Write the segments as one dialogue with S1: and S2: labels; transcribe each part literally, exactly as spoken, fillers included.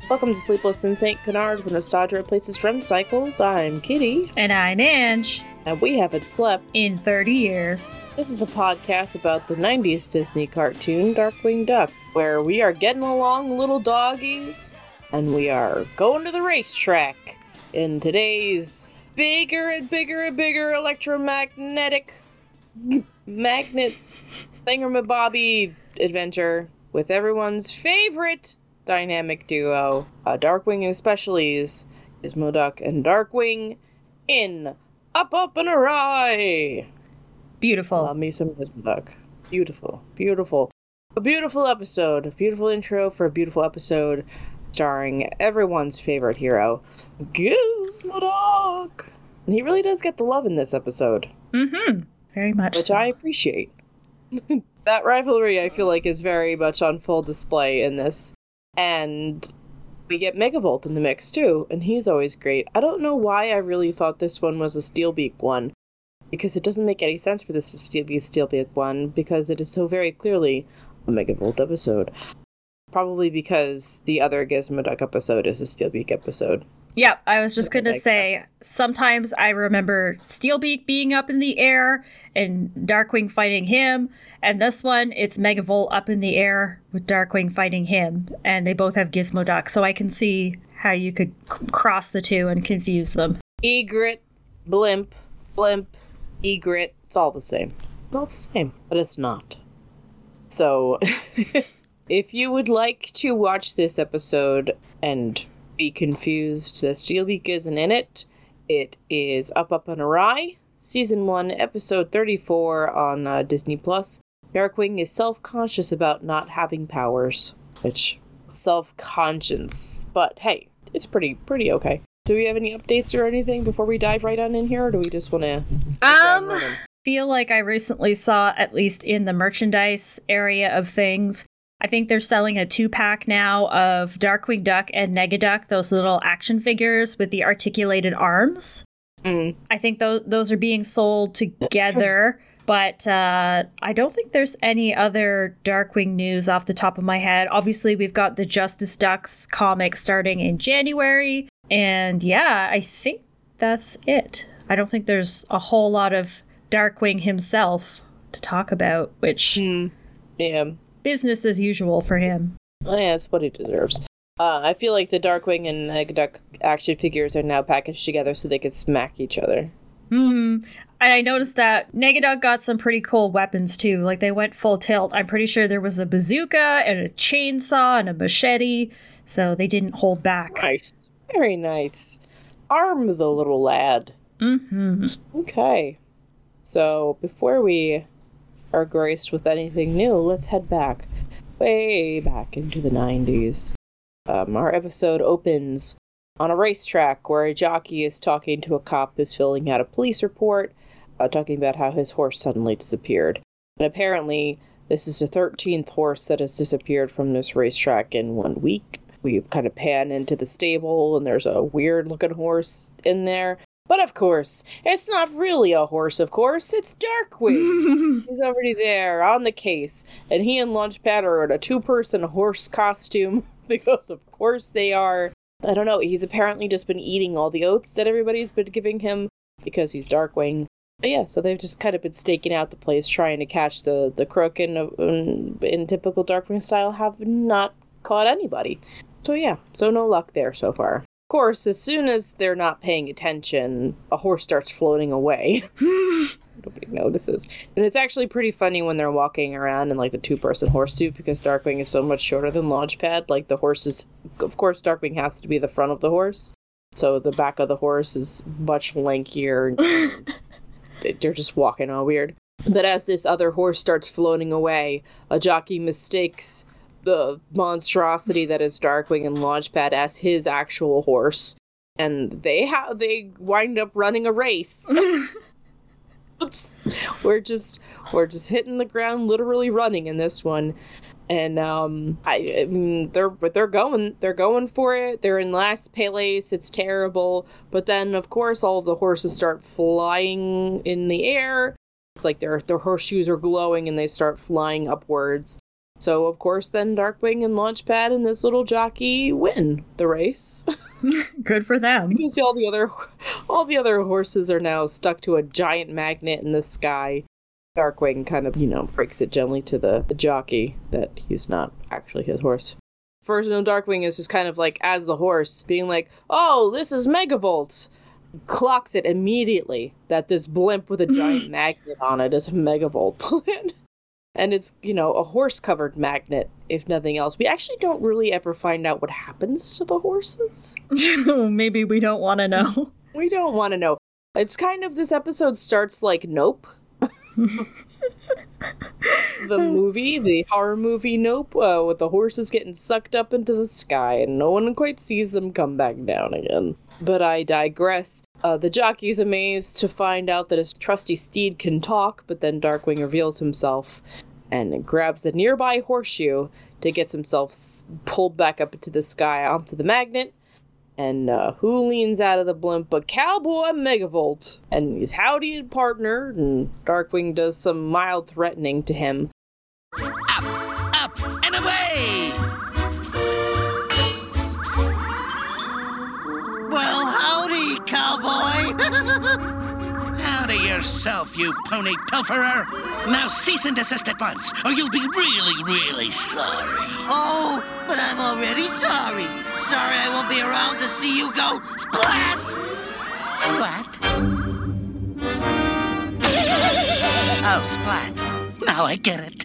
S1: Welcome to Sleepless in Saint Canard, where nostalgia replaces REM cycles. I'm Kitty.
S2: And I'm Ange.
S1: And we haven't slept
S2: in thirty years.
S1: This is a podcast about the nineties Disney cartoon Darkwing Duck, where we are getting along, little doggies, and we are going to the racetrack in today's bigger and bigger and bigger electromagnetic magnet thingamabobby adventure with everyone's favorite dynamic duo, uh, Darkwing and Specialties, Gizmo Duck and Darkwing in Up, Up, and Awry!
S2: Beautiful.
S1: Love me some Gizmo Duck. Beautiful. Beautiful. A beautiful episode. A beautiful intro for a beautiful episode starring everyone's favorite hero, Gizmo Duck! And he really does get the love in this episode.
S2: Mm-hmm. Very much
S1: Which
S2: so.
S1: I appreciate. That rivalry, I feel like, is very much on full display in this. And we get Megavolt in the mix, too, and he's always great. I don't know why I really thought this one was a Steelbeak one, because it doesn't make any sense for this to be a Steelbeak one, because it is so very clearly a Megavolt episode. Probably because the other Gizmo Duck episode is a Steelbeak episode.
S2: Yeah, I was just going to say, sometimes I remember Steelbeak being up in the air and Darkwing fighting him, and this one, it's Megavolt up in the air with Darkwing fighting him, and they both have Gizmo Duck, so I can see how you could c- cross the two and confuse them.
S1: Egret, Blimp, Blimp, Egret, it's all the same. It's all the same, but it's not. So, if you would like to watch this episode and be confused that Steelbeak isn't in it, it is Up, Up, and Awry, Season one, Episode thirty-four on uh, Disney Plus. Darkwing is self-conscious about not having powers, which, self-conscious, but hey, it's pretty, pretty okay. Do we have any updates or anything before we dive right on in here, or do we just want to...
S2: Um, feel like I recently saw, at least in the merchandise area of things, I think they're selling a two-pack now of Darkwing Duck and Negaduck, those little action figures with the articulated arms.
S1: Mm.
S2: I think those those are being sold together, but uh, I don't think there's any other Darkwing news off the top of my head. Obviously, we've got the Justice Ducks comic starting in January, and yeah, I think that's it. I don't think there's a whole lot of Darkwing himself to talk about, which...
S1: Mm. Yeah.
S2: Business as usual for him.
S1: Oh, yeah, that's what he deserves. Uh, I feel like the Darkwing and Negaduck action figures are now packaged together so they can smack each other.
S2: Hmm. And I noticed that Negaduck got some pretty cool weapons too. Like they went full tilt. I'm pretty sure there was a bazooka and a chainsaw and a machete, so they didn't hold back.
S1: Nice. Very nice. Arm the little lad.
S2: Mm-hmm.
S1: Okay. So, before we are graced with anything new, let's head back, way back into the nineties. Um, our episode opens on a racetrack where a jockey is talking to a cop who's filling out a police report, uh, talking about how his horse suddenly disappeared. And apparently, this is the thirteenth horse that has disappeared from this racetrack in one week. We kind of pan into the stable, and there's a weird-looking horse in there. But of course, it's not really a horse, of course. It's Darkwing. He's already there on the case. And he and Launchpad are in a two-person horse costume because, of course, they are. I don't know. He's apparently just been eating all the oats that everybody's been giving him because he's Darkwing. But yeah, so they've just kind of been staking out the place, trying to catch the, the crook, and in, in typical Darkwing style, have not caught anybody. So yeah, so no luck there so far. Of course, as soon as they're not paying attention, a horse starts floating away. Nobody notices. And it's actually pretty funny when they're walking around in, like, the two-person horse suit, because Darkwing is so much shorter than Launchpad. Like, the horse is... Of course, Darkwing has to be the front of the horse, so the back of the horse is much lankier. They're just walking all weird. But as this other horse starts floating away, a jockey mistakes the monstrosity that is Darkwing and Launchpad as his actual horse, and they ha- they wind up running a race. we're just we're just hitting the ground, literally running in this one, and um, I, I mean they're but they're going they're going for it. They're in last place. It's terrible, but then of course all of the horses start flying in the air. It's like their their horseshoes are glowing and they start flying upwards. So, of course, then Darkwing and Launchpad and this little jockey win the race.
S2: Good for them.
S1: Because all the other all the other horses are now stuck to a giant magnet in the sky. Darkwing kind of, you know, breaks it gently to the, the jockey that he's not actually his horse. First, no, Darkwing is just kind of like, as the horse, being like, oh, this is Megavolt. Clocks it immediately that this blimp with a giant magnet on it is a Megavolt blimp. And it's, you know, a horse-covered magnet, if nothing else. We actually don't really ever find out what happens to the horses.
S2: Maybe we don't want to know.
S1: We don't want to know. It's kind of, this episode starts like Nope. The movie, the horror movie Nope, uh, with the horses getting sucked up into the sky, and no one quite sees them come back down again. But I digress. Uh, the jockey's amazed to find out that his trusty steed can talk, but then Darkwing reveals himself and grabs a nearby horseshoe to get himself s- pulled back up into the sky onto the magnet. And uh, who leans out of the blimp but Cowboy Megavolt and his howdy partner, and Darkwing does some mild threatening to him.
S3: Up, up, and away! Well, howdy, cowboy! Howdy yourself, you pony pilferer! Now cease and desist at once, or you'll be really, really sorry. Oh, but I'm already sorry. Sorry I won't be around to see you go splat! Splat? Oh, splat. Now I get it.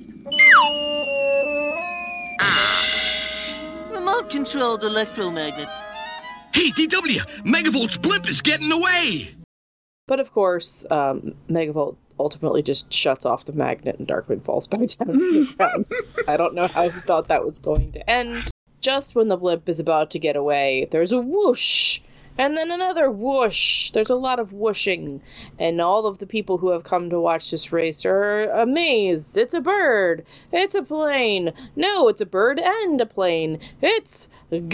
S3: Ah. Remote-controlled electromagnet.
S4: Hey, D W! Megavolt's blimp is getting away!
S1: But of course, um, Megavolt ultimately just shuts off the magnet and Darkwing falls back down to the ground. I don't know how he thought that was going to end. Just when the blimp is about to get away, there's a whoosh! And then another whoosh! There's a lot of whooshing. And all of the people who have come to watch this race are amazed. It's a bird! It's a plane! No, it's a bird and a plane! It's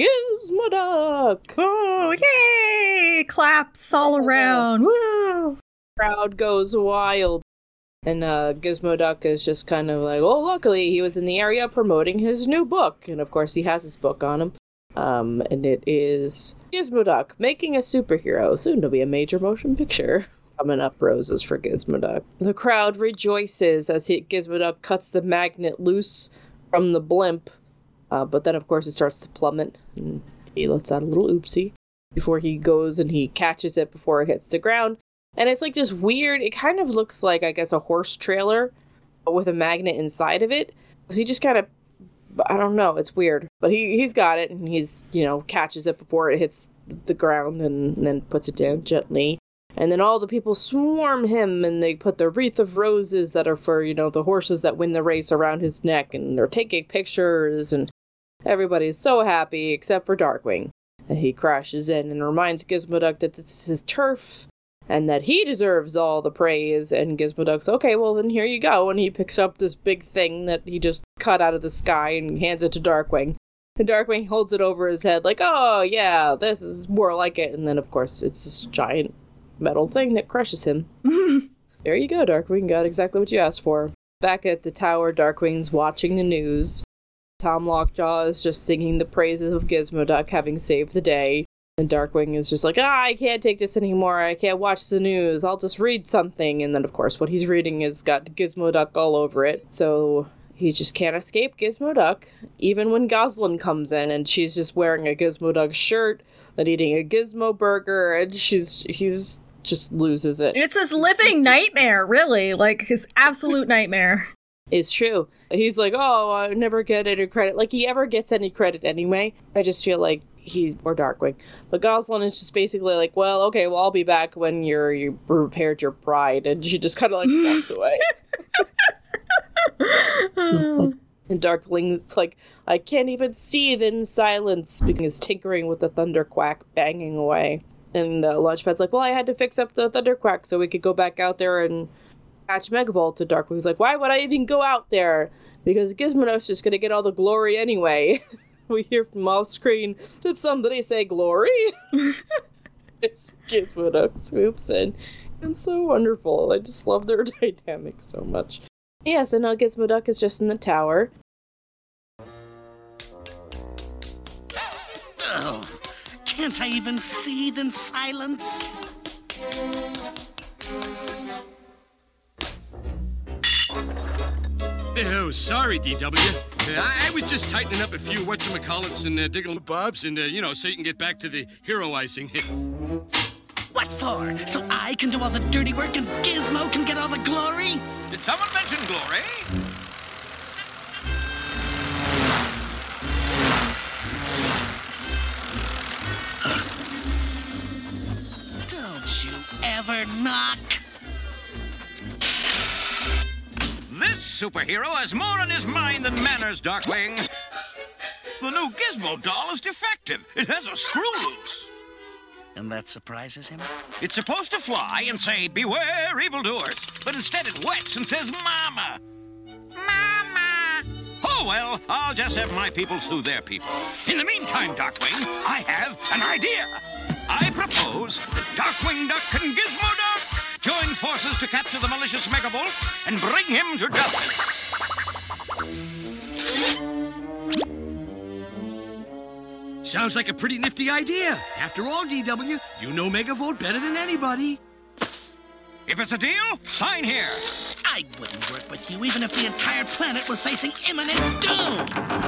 S1: Gizmoduck!
S2: Oh, yay! Claps all around. Woo!
S1: Crowd goes wild. And uh, Gizmoduck is just kind of like, oh, luckily he was in the area promoting his new book. And of course he has his book on him. Um, and it is Gizmoduck Making a Superhero, soon to be a major motion picture. Coming up roses for Gizmoduck. The crowd rejoices as he, Gizmoduck cuts the magnet loose from the blimp. Uh, but then, of course, it starts to plummet. And he lets out a little oopsie before he goes and he catches it before it hits the ground. And it's like this weird, it kind of looks like, I guess, a horse trailer with a magnet inside of it. So he just kind of, I don't know, it's weird. But he, he's got it, and he's, you know, catches it before it hits the ground and, and then puts it down gently. And then all the people swarm him, and they put the wreath of roses that are for, you know, the horses that win the race around his neck, and they're taking pictures, and everybody's so happy except for Darkwing. And he crashes in and reminds Gizmoduck that this is his turf, and that he deserves all the praise. And Gizmoduck's, okay, well then here you go. And he picks up this big thing that he just cut out of the sky and hands it to Darkwing. And Darkwing holds it over his head like, oh yeah, this is more like it. And then of course it's this giant metal thing that crushes him. There you go, Darkwing, got exactly what you asked for. Back at the tower, Darkwing's watching the news. Tom Lockjaw is just singing the praises of Gizmoduck having saved the day. And Darkwing is just like, ah, I can't take this anymore. I can't watch the news. I'll just read something. And then, of course, what he's reading has got Gizmoduck all over it. So he just can't escape Gizmoduck. Even when Gosalyn comes in and she's just wearing a Gizmoduck shirt and eating a Gizmo burger, and she's he's just loses it.
S2: It's his living nightmare, really. Like, his absolute nightmare.
S1: It's true. He's like, oh, I never get any credit. Like, he ever gets any credit anyway. I just feel like he, or Darkwing. But Gosalyn is just basically like, well, okay, well, I'll be back when you're, you repaired your pride. And she just kind of like walks away. And Darkwing's like, I can't even seethe in silence because he's tinkering with the Thunderquack banging away. And uh, Launchpad's like, well, I had to fix up the Thunderquack so we could go back out there and catch Megavolt. And Darkwing's like, why would I even go out there? Because Gizmoduck's just gonna get all the glory anyway. We hear from off screen, did somebody say glory? It's Gizmoduck swoops in. It's so wonderful. I just love their dynamic so much. Yeah, so now Gizmoduck is just in the tower.
S3: Can't I even seethe in silence?
S4: Oh, sorry, D W. Uh, I, I was just tightening up a few whatchamacallits and uh, digging the bobs and, uh, you know, so you can get back to the heroizing.
S3: What for? So I can do all the dirty work and Gizmo can get all the glory?
S5: Did someone mention glory?
S3: Don't you ever knock?
S5: This superhero has more on his mind than manners, Darkwing. The new Gizmo doll is defective. It has a screw loose.
S3: And that surprises him?
S5: It's supposed to fly and say, beware evildoers. But instead it whets and says, mama. Mama. Oh, well, I'll just have my people sue their people. In the meantime, Darkwing, I have an idea. I propose that Darkwing Duck and Gizmo Duck join forces to capture the malicious Megavolt and bring him to justice.
S4: Sounds like a pretty nifty idea. After all, D W, you know Megavolt better than anybody.
S5: If it's a deal, sign here.
S3: I wouldn't work with you even if the entire planet was facing imminent doom.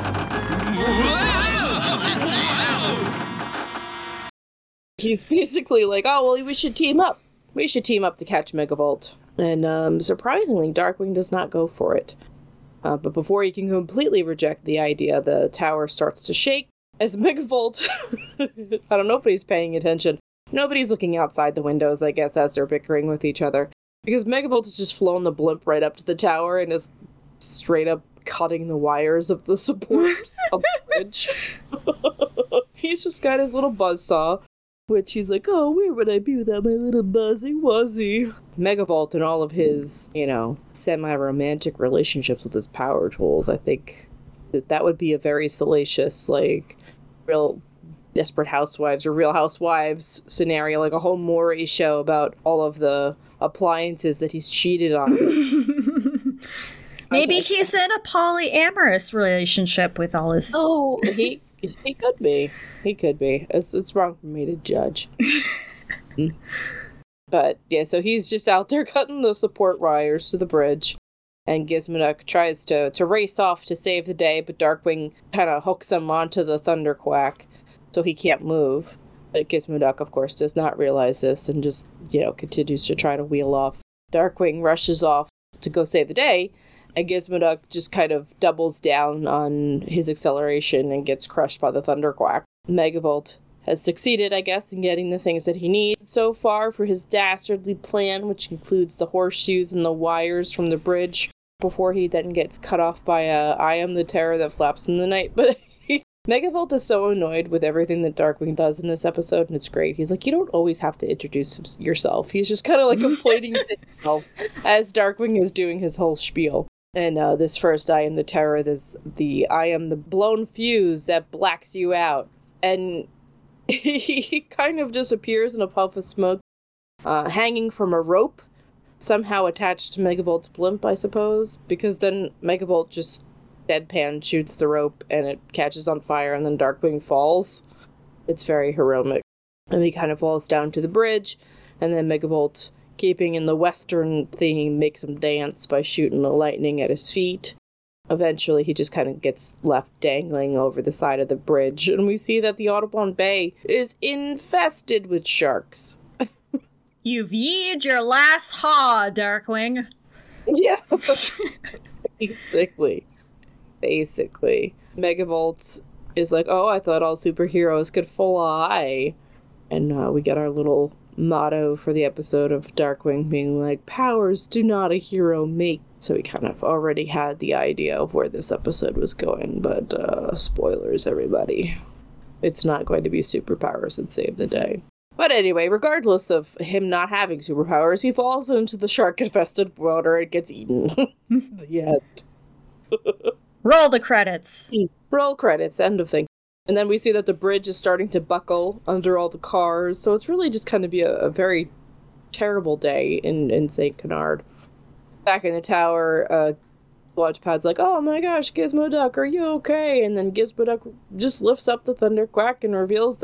S1: He's basically like, oh, well, we should team up. We should team up to catch Megavolt. And um, surprisingly, Darkwing does not go for it. Uh, but before he can completely reject the idea, the tower starts to shake as Megavolt... I don't know if he's paying attention. Nobody's looking outside the windows, I guess, as they're bickering with each other. Because Megavolt has just flown the blimp right up to the tower and is straight up cutting the wires of the supports of the bridge. He's just got his little buzzsaw, which he's like, oh, where would I be without my little buzzy wuzzy? Megavolt and all of his, you know, semi-romantic relationships with his power tools, I think that that would be a very salacious, like, real Desperate Housewives or Real Housewives scenario, like a whole Maury show about all of the appliances that he's cheated on.
S2: Maybe he's in a polyamorous relationship with all his...
S1: Oh, he he could be. He could be. It's, it's wrong for me to judge. But, yeah, so he's just out there cutting the support wires to the bridge. And Gizmoduck tries to, to race off to save the day, but Darkwing kind of hooks him onto the Thunderquack so he can't move. But Gizmoduck, of course, does not realize this and just, you know, continues to try to wheel off. Darkwing rushes off to go save the day, and Gizmoduck just kind of doubles down on his acceleration and gets crushed by the Thunderquack. Megavolt has succeeded, I guess, in getting the things that he needs so far for his dastardly plan, which includes the horseshoes and the wires from the bridge, before he then gets cut off by a I am the terror that flaps in the night. But Megavolt is so annoyed with everything that Darkwing does in this episode, and it's great. He's like, you don't always have to introduce yourself. He's just kind of like complaining to himself as Darkwing is doing his whole spiel. And uh, this first I am the terror, this the I am the blown fuse that blacks you out. And he kind of disappears in a puff of smoke, uh, hanging from a rope, somehow attached to Megavolt's blimp, I suppose, because then Megavolt just deadpan shoots the rope and it catches on fire and then Darkwing falls. It's very heroic. And he kind of falls down to the bridge, and then Megavolt, keeping in the Western theme, makes him dance by shooting the lightning at his feet. Eventually, he just kind of gets left dangling over the side of the bridge, and we see that the Audubon Bay is infested with sharks.
S2: You've yeed your last haw, Darkwing.
S1: Yeah. Basically. Basically. Megavolt is like, oh, I thought all superheroes could fly. And uh, we get our little motto for the episode of Darkwing being like, powers do not a hero make. So we kind of already had the idea of where this episode was going, but uh, spoilers, everybody. It's not going to be superpowers that save the day. But anyway, regardless of him not having superpowers, he falls into the shark-infested water and gets eaten. The end.
S2: Roll the credits.
S1: Roll credits, end of thing. And then we see that the bridge is starting to buckle under all the cars, so it's really just going to be a, a very terrible day in, in Saint Canard. Back in the tower, uh, Launchpad's like, oh my gosh, Gizmoduck, are you okay? And then Gizmoduck just lifts up the Thunderquack and reveals that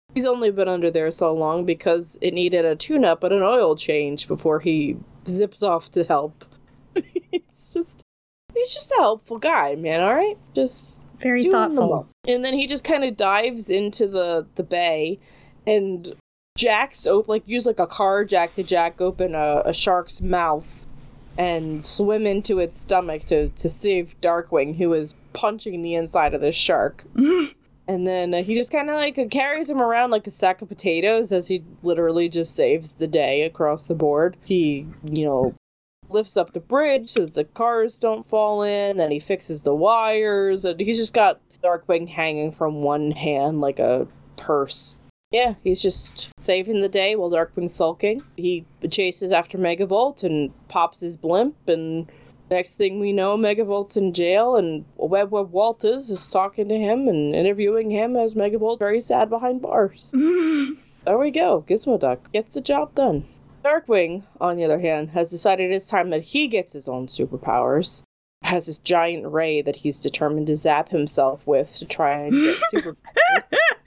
S1: he's only been under there so long because it needed a tune-up and an oil change before he zips off to help. He's just, he's just a helpful guy, man, alright? Just
S2: very thoughtful.
S1: And then he just kind of dives into the, the bay and jacks, op- like, use like a car jack to jack open a, a shark's mouth and swim into its stomach to, to save Darkwing, who is punching the inside of this shark. And then uh, he just kind of like carries him around like a sack of potatoes as he literally just saves the day across the board. He, you know, lifts up the bridge so that the cars don't fall in, then he fixes the wires, and he's just got Darkwing hanging from one hand like a purse. Yeah, he's just saving the day while Darkwing's sulking. He chases after Megavolt and pops his blimp, and next thing we know, Megavolt's in jail, and Web Web Walters is talking to him and interviewing him as Megavolt very sad behind bars. There we go. Gizmoduck gets the job done. Darkwing, on the other hand, has decided it's time that he gets his own superpowers. Has this giant ray that he's determined to zap himself with to try and get superpowers.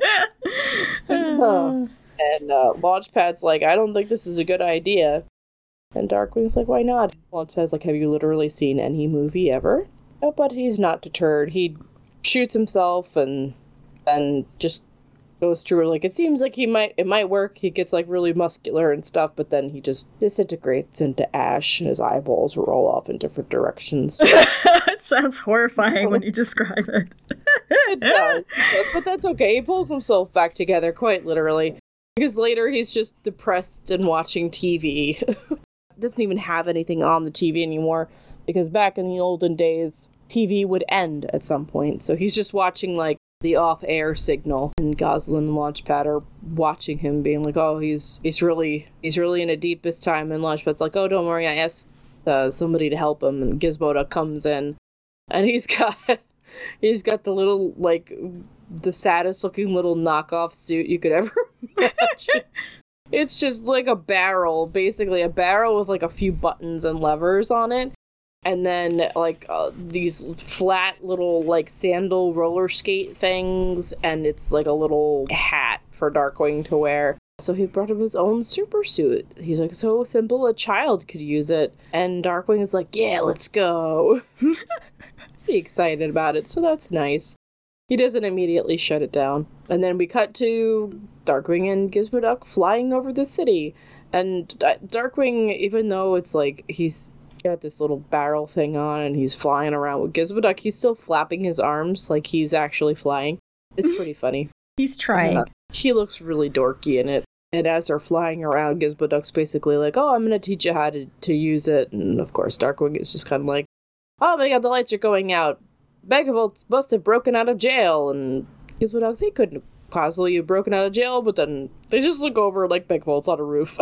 S1: uh, and uh, Launchpad's like, I don't think this is a good idea. And Darkwing's like, why not? Launchpad's like, have you literally seen any movie ever? Oh, but he's not deterred. He shoots himself and then just goes through, like, it seems like he might, it might work. He gets, like, really muscular and stuff, but then he just disintegrates into ash and his eyeballs roll off in different directions.
S2: It sounds horrifying when you describe it.
S1: It does, but that's okay. He pulls himself back together, quite literally, because later he's just depressed and watching T V. Doesn't even have anything on the T V anymore, because back in the olden days, T V would end at some point, so he's just watching, like, the off-air signal, and Goslin and Launchpad are watching him, being like, oh, he's he's really he's really in a deepest time, and Launchpad's like, oh, don't worry, I asked uh, somebody to help him, and Gizmoduck comes in, and he's got he's got the little, like, the saddest looking little knockoff suit you could ever imagine. It's just like a barrel, basically a barrel with like a few buttons and levers on it. And then, like, uh, these flat little, like, sandal roller skate things, and it's, like, a little hat for Darkwing to wear. So he brought him his own super suit. He's like, so simple a child could use it. And Darkwing is like, yeah, let's go. Pretty excited about it, so that's nice. He doesn't immediately shut it down. And then we cut to Darkwing and Gizmoduck flying over the city. And Darkwing, even though it's, like, he's got this little barrel thing on and he's flying around with Gizmoduck, he's still flapping his arms like he's actually flying. It's pretty funny.
S2: He's trying.
S1: Uh, he looks really dorky in it. And as they're flying around, Gizmoduck's basically like, oh, I'm going to teach you how to, to use it. And of course, Darkwing is just kind of like, oh my god, the lights are going out. Megavolt must have broken out of jail. And Gizmoduck's, he couldn't have possibly have broken out of jail, but then they just look over like Megavolt's on a roof.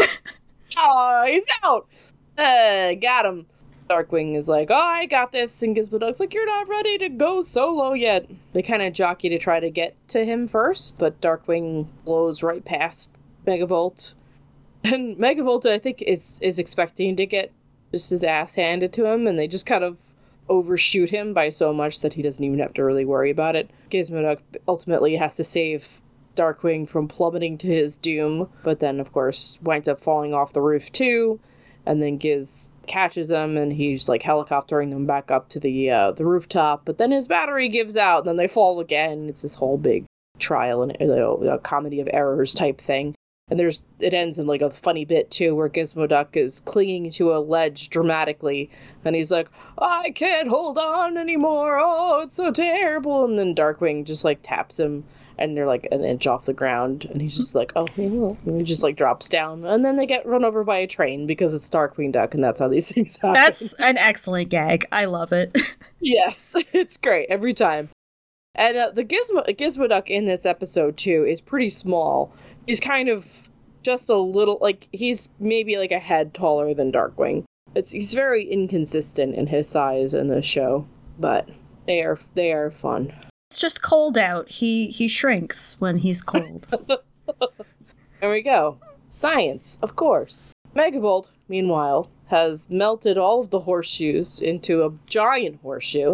S1: Oh, he's out! Uh, got him. Darkwing is like, oh, I got this, and Gizmoduck's like, you're not ready to go solo yet. They kind of jockey to try to get to him first, but Darkwing blows right past Megavolt. And Megavolt, I think, is, is expecting to get just his ass handed to him, and they just kind of overshoot him by so much that he doesn't even have to really worry about it. Gizmoduck ultimately has to save Darkwing from plummeting to his doom, but then, of course, winds up falling off the roof too. And then Giz catches him, and he's, like, helicoptering them back up to the uh, the rooftop. But then his battery gives out, and then they fall again. It's this whole big trial and you know, a comedy of errors type thing. And there's it ends in, like, a funny bit, too, where Gizmoduck is clinging to a ledge dramatically. And he's like, I can't hold on anymore. Oh, it's so terrible. And then Darkwing just, like, taps him. And they're, like, an inch off the ground. And he's just like, oh, and he just, like, drops down. And then they get run over by a train because it's Darkwing Duck, and that's how these things happen.
S2: That's an excellent gag. I love it.
S1: Yes, it's great every time. And uh, the Gizmo- Gizmoduck in this episode, too, is pretty small. He's kind of just a little, like, he's maybe, like, a head taller than Darkwing. It's He's very inconsistent in his size in this show. But they are they are fun.
S2: It's just cold out. He he shrinks when he's cold.
S1: There we go. Science, of course. Megavolt, meanwhile, has melted all of the horseshoes into a giant horseshoe.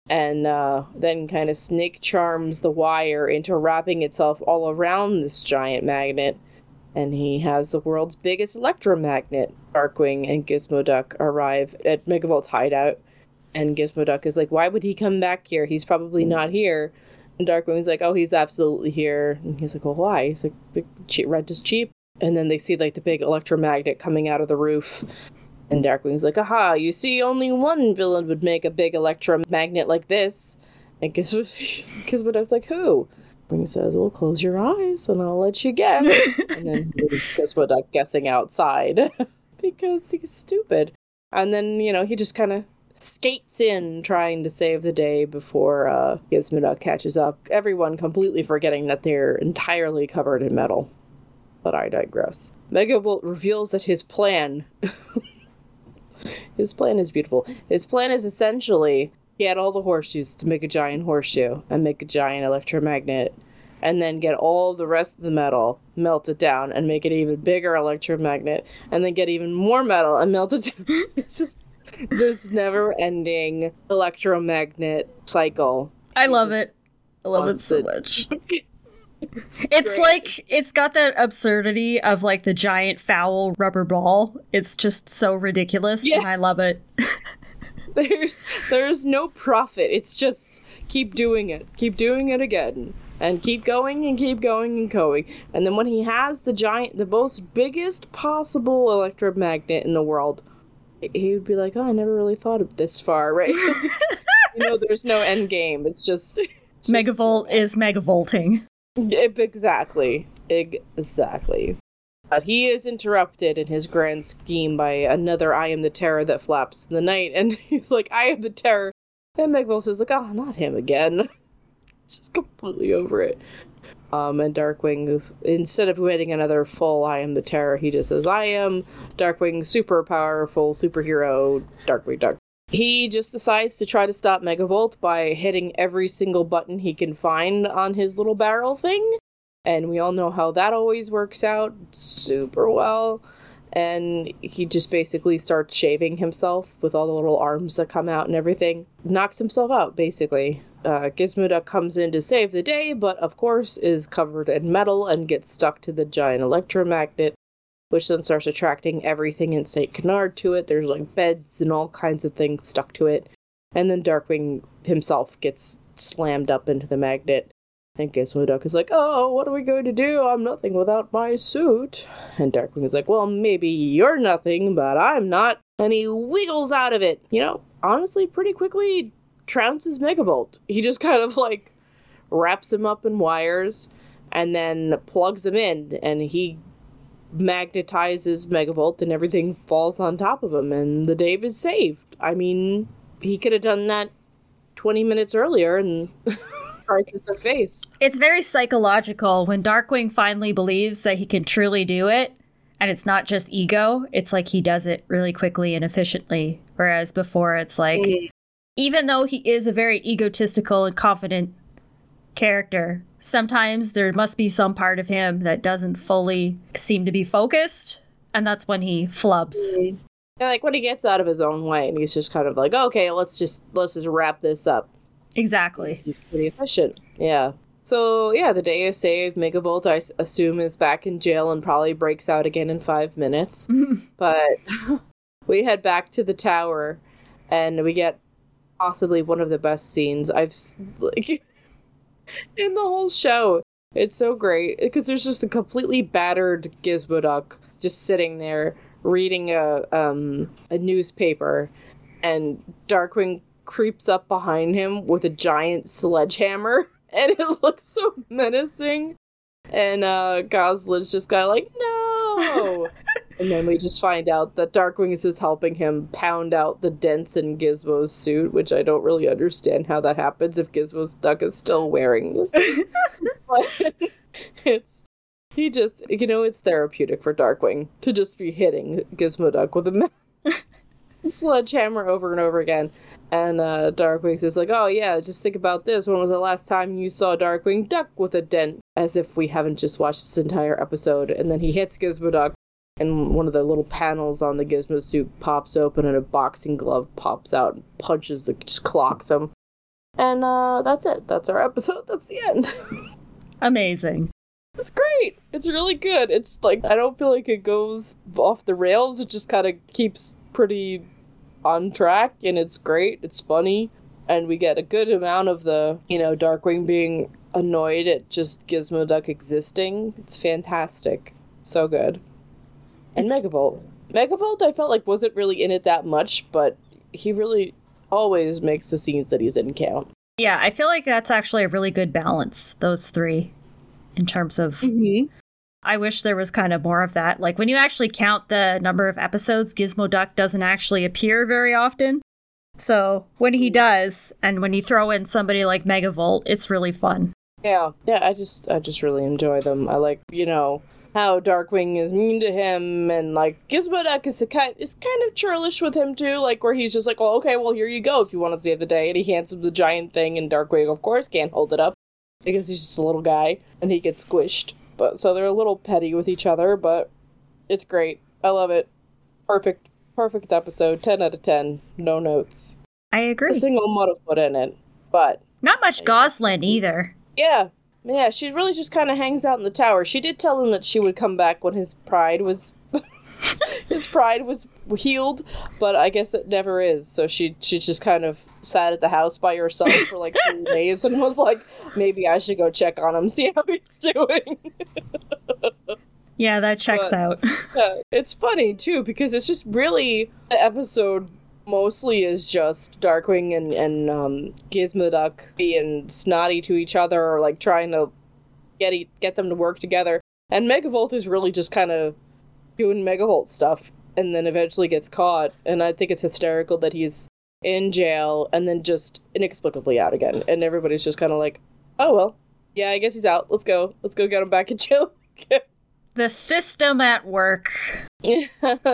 S1: and uh, then kind of snake charms the wire into wrapping itself all around this giant magnet. And he has the world's biggest electromagnet. Darkwing and Gizmoduck arrive at Megavolt's hideout. And Gizmoduck is like, why would he come back here? He's probably not here. And Darkwing's like, oh, he's absolutely here. And he's like, well, why? He's like, rent is cheap. And then they see like the big electromagnet coming out of the roof. And Darkwing's like, aha, you see, only one villain would make a big electromagnet like this. And Gizmoduck's like, who? Darkwing says, well, close your eyes and I'll let you guess. And then Gizmoduck guessing outside because he's stupid. And then, you know, he just kind of skates in trying to save the day before uh, Gizmoduck catches up. Everyone completely forgetting that they're entirely covered in metal. But I digress. Megavolt reveals that his plan... his plan is beautiful. His plan is essentially get all the horseshoes to make a giant horseshoe and make a giant electromagnet, and then get all the rest of the metal, melt it down, and make an even bigger electromagnet, and then get even more metal and melt it down. It's just this never-ending electromagnet cycle.
S2: I love it. I love it so much. It's, it's like, it's got that absurdity of like the giant foul rubber ball. It's just so ridiculous, yeah. And I love it.
S1: There's there's no profit. It's just keep doing it. Keep doing it again. And keep going and keep going and going. And then when he has the giant, the most biggest possible electromagnet in the world, he would be like, oh, I never really thought of this far, right? You know, there's no end game. It's just... It's just
S2: Megavolt is megavolting.
S1: Exactly. Exactly. But he is interrupted in his grand scheme by another I Am the Terror that flaps in the night, and he's like, I am the Terror. And Megavolt is like, oh, not him again. Just completely over it. Um, and Darkwing, is, instead of hitting another full I Am the Terror, he just says, I am Darkwing, super powerful superhero, Darkwing Duck. He just decides to try to stop Megavolt by hitting every single button he can find on his little barrel thing. And we all know how that always works out super well. And he just basically starts shaving himself with all the little arms that come out and everything. Knocks himself out, basically. Uh, Gizmoduck comes in to save the day, but of course is covered in metal and gets stuck to the giant electromagnet, which then starts attracting everything in Saint Canard to it. There's like beds and all kinds of things stuck to it. And then Darkwing himself gets slammed up into the magnet. And Gizmoduck is like, oh, what are we going to do? I'm nothing without my suit. And Darkwing is like, well, maybe you're nothing, but I'm not. And he wiggles out of it. You know, honestly, pretty quickly trounces Megavolt. He just kind of like wraps him up in wires and then plugs him in. And he magnetizes Megavolt and everything falls on top of him. And the day is saved. I mean, he could have done that twenty minutes earlier and... crisis of face.
S2: It's very psychological when Darkwing finally believes that he can truly do it, and it's not just ego. It's like he does it really quickly and efficiently, whereas before it's like, mm-hmm. even though he is a very egotistical and confident character, sometimes there must be some part of him that doesn't fully seem to be focused, and that's when he flubs.
S1: Mm-hmm. And like when he gets out of his own way, and he's just kind of like, okay, let's just let's just wrap this up.
S2: Exactly.
S1: He's pretty efficient. Yeah. So, yeah, the day is saved. Megavolt, I s- assume, is back in jail and probably breaks out again in five minutes. But we head back to the tower, and we get possibly one of the best scenes I've, like, in the whole show. It's so great, because there's just a completely battered Gizmoduck just sitting there reading a, um, a newspaper, and Darkwing creeps up behind him with a giant sledgehammer, and it looks so menacing. And uh, Gosling's just kind of like, no! And then we just find out that Darkwing is just helping him pound out the dents in Gizmo's suit, which I don't really understand how that happens if Gizmo's Duck is still wearing this. But it's, he just, you know, it's therapeutic for Darkwing to just be hitting Gizmoduck with a ma- sledgehammer over and over again. And uh, Darkwing's just like, oh yeah, just think about this. When was the last time you saw Darkwing Duck with a dent? As if we haven't just watched this entire episode. And then he hits Gizmoduck, and one of the little panels on the Gizmo suit pops open, and a boxing glove pops out and punches the, just clocks him. And uh, that's it. That's our episode. That's the end.
S2: Amazing.
S1: It's great. It's really good. It's like, I don't feel like it goes off the rails. It just kind of keeps pretty on track, and it's great. It's funny. And we get a good amount of the, you know, Darkwing being annoyed at just Gizmoduck existing. It's fantastic. So good. And it's... Megavolt. Megavolt, I felt like wasn't really in it that much, but he really always makes the scenes that he's in count.
S2: Yeah, I feel like that's actually a really good balance, those three, in terms of...
S1: Mm-hmm.
S2: I wish there was kind of more of that. Like, when you actually count the number of episodes, Gizmoduck doesn't actually appear very often. So, when he does, and when you throw in somebody like Megavolt, it's really fun.
S1: Yeah, yeah, I just I just really enjoy them. I like, you know, how Darkwing is mean to him, and, like, Gizmoduck is, a kind, is kind of churlish with him, too, like, where he's just like, well, okay, well, here you go if you want to save the day, and he hands him the giant thing, and Darkwing, of course, can't hold it up, because he's just a little guy, and he gets squished. But so they're a little petty with each other, but it's great. I love it. Perfect, perfect episode. ten out of ten. No notes.
S2: I agree.
S1: A single Muddlefoot in it, but...
S2: Not much Goslin either.
S1: Yeah. Yeah, she really just kind of hangs out in the tower. She did tell him that she would come back when his pride was... his pride was healed, but I guess it never is. So she she just kind of sat at the house by herself for like three days and was like, maybe I should go check on him, see how he's doing.
S2: Yeah, that checks
S1: but,
S2: out.
S1: Yeah, it's funny too, because it's just really, the episode mostly is just Darkwing and, and um, Gizmoduck being snotty to each other, or like trying to get e- get them to work together. And Megavolt is really just kind of doing Megavolt stuff, and then eventually gets caught. And I think it's hysterical that he's in jail and then just inexplicably out again. And everybody's just kind of like, oh, well, yeah, I guess he's out. Let's go. Let's go get him back in jail.
S2: The system at work.
S1: It's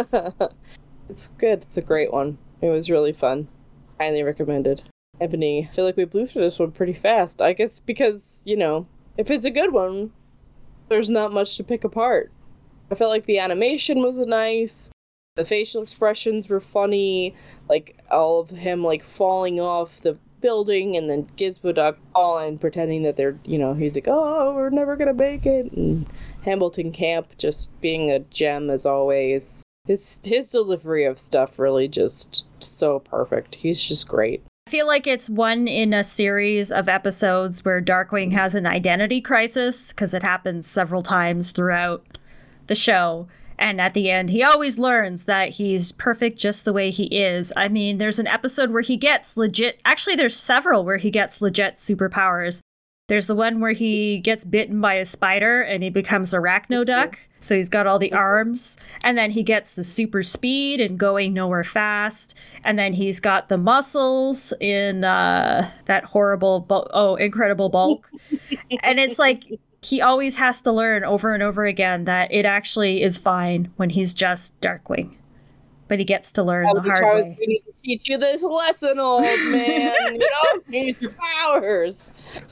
S1: good. It's a great one. It was really fun. Highly recommended. Ebony, I feel like we blew through this one pretty fast. I guess because, you know, if it's a good one, there's not much to pick apart. I felt like the animation was nice. The facial expressions were funny. Like, all of him, like, falling off the building, and then Gizmoduck falling, pretending that they're, you know, he's like, oh, we're never gonna make it. And Hambleton Camp just being a gem as always. His his delivery of stuff really just so perfect. He's just great.
S2: I feel like it's one in a series of episodes where Darkwing has an identity crisis, because it happens several times throughout the show. And at the end, he always learns that he's perfect just the way he is. I mean, there's an episode where he gets legit... Actually, there's several where he gets legit superpowers. There's the one where he gets bitten by a spider and he becomes Arachnoduck. So he's got all the arms. And then he gets the super speed and going nowhere fast. And then he's got the muscles in uh, that horrible... Bul- oh, Incredible Bulk. And it's like... He always has to learn over and over again that it actually is fine when he's just Darkwing. But he gets to learn the hard way.
S1: We need to teach you this lesson, old man. You don't use your powers.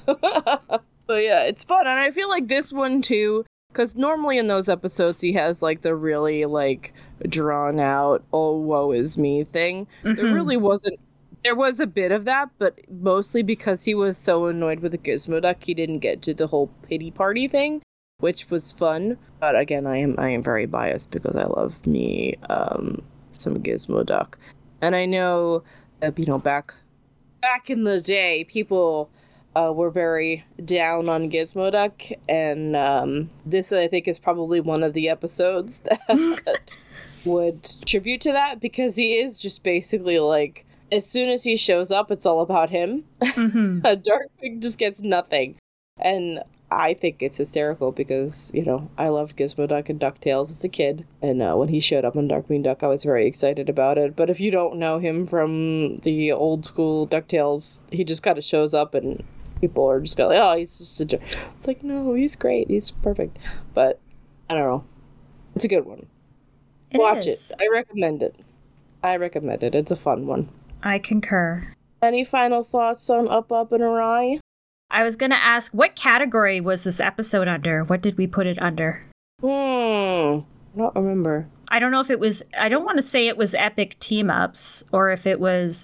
S1: But yeah, it's fun. And I feel like this one, too, because normally in those episodes he has, like, the really, like, drawn out, oh, woe is me thing. Mm-hmm. There really wasn't. There was a bit of that, but mostly because he was so annoyed with the Gizmoduck, he didn't get to the whole pity party thing, which was fun. But again, I am I am very biased because I love me um, some Gizmoduck, and I know that, you know, back back in the day, people uh, were very down on Gizmoduck, and um, this I think is probably one of the episodes that would tribute to that, because he is just basically like, as soon as he shows up, it's all about him. Mm-hmm. Darkwing just gets nothing. And I think it's hysterical because, you know, I loved Gizmoduck and DuckTales as a kid. And uh, when he showed up on Darkwing Duck, I was very excited about it. But if you don't know him from the old school DuckTales, he just kind of shows up and people are just like, oh, he's just a jerk. It's like, no, he's great. He's perfect. But I don't know. It's a good one. It Watch is. it. I recommend it. I recommend it. It's a fun one.
S2: I concur.
S1: Any final thoughts on Up, Up, and Awry?
S2: I was going to ask, what category was this episode under? What did we put it under?
S1: Hmm. I don't remember.
S2: I don't know if it was... I don't want to say it was epic team-ups, or if it was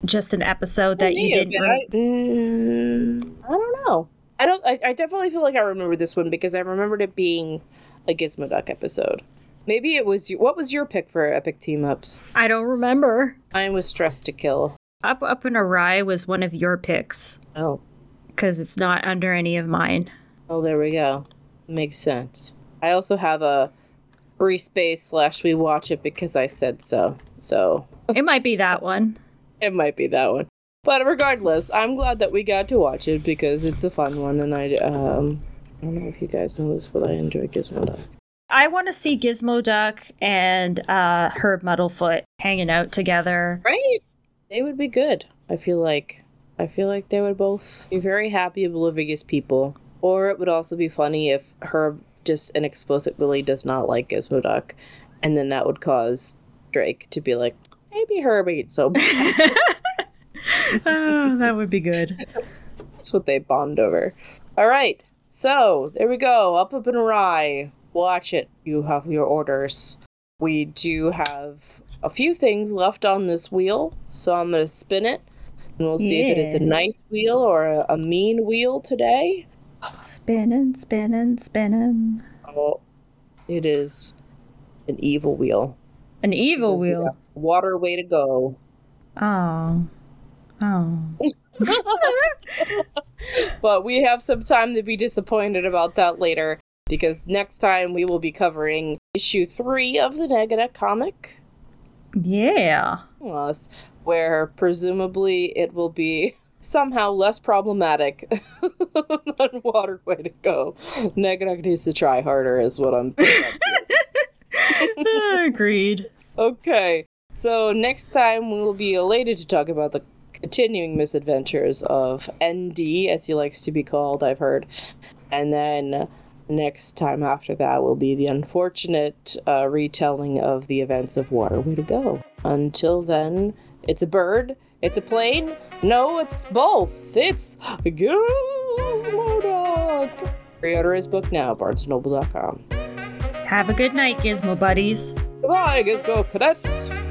S2: just an episode that you didn't... Re-
S1: I, mm, I don't know. I don't. I, I definitely feel like I remember this one because I remembered it being a Gizmo Duck episode. Maybe it was you. What was your pick for Epic Team Ups?
S2: I don't remember.
S1: Mine was Stress to Kill.
S2: Up, Up and Awry was one of your picks.
S1: Oh.
S2: Because it's not under any of mine.
S1: Oh, there we go. Makes sense. I also have a free space slash we watch it because I said so. So.
S2: It might be that one.
S1: It might be that one. But regardless, I'm glad that we got to watch it because it's a fun one. And I, um, I don't know if you guys know this, but I enjoy Gizmo Duck.
S2: I want to see Gizmo Duck and uh, Herb Muddlefoot hanging out together.
S1: Right? They would be good. I feel like I feel like they would both be very happy, oblivious people. Or it would also be funny if Herb just inexplicably does not like Gizmo Duck, and then that would cause Drake to be like, maybe Herb ain't so bad.
S2: Oh, that would be good.
S1: That's what they bond over. All right. So, there we go. Up, Up, and Awry. Watch it. You have your orders. We do have a few things left on this wheel, so I'm going to spin it, and we'll see
S2: yeah.
S1: if it is a nice wheel or a, a mean wheel today.
S2: Spinning, spinning, spinning.
S1: Oh, it is an evil wheel.
S2: An evil wheel?
S1: Yeah. Water way to go.
S2: Oh. Oh.
S1: But we have some time to be disappointed about that later, because next time we will be covering issue three of the Negaduck comic.
S2: Yeah.
S1: Us, where presumably it will be somehow less problematic than Water Way to Go. Negaduck needs to try harder is what I'm
S2: Agreed.
S1: Okay, so next time we will be elated to talk about the continuing misadventures of N D, as he likes to be called, I've heard. And then next time after that will be the unfortunate uh, retelling of the events of Water Way to Go. Until then, it's a bird, it's a plane, no, it's both. It's Gizmo Duck. Pre-order his book now, barnes noble dot com.
S2: Have a good night, Gizmo buddies.
S1: Goodbye, Gizmo cadets.